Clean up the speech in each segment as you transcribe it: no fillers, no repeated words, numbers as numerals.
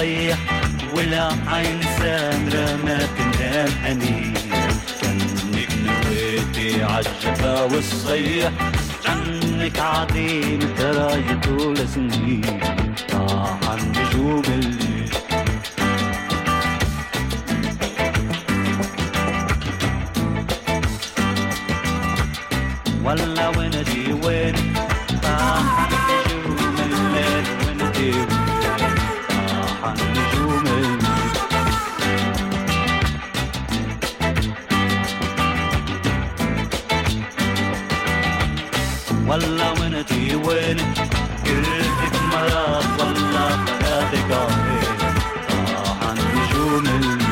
والصيح، ولا عين سامرة ما تنام أنين. كأنك نويتي عالجفا والصيح، عنك عظيم تراي طول سنين. عن نجوم الليل ولا وندي وين، عن نجوم الليل وندي وين، عن نجوم الليل. ولا وندي وين، قلتك مرات ولا خلاتك عين، عن نجوم الليل.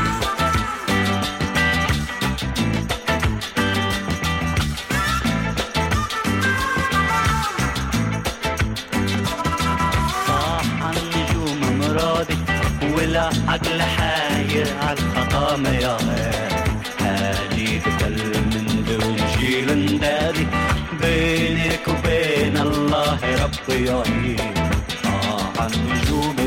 ولا عقل حاير عالخطامة يا هادي بكل من دون شيل ندادي، بينك وبين الله ربي يعين. عن نجوم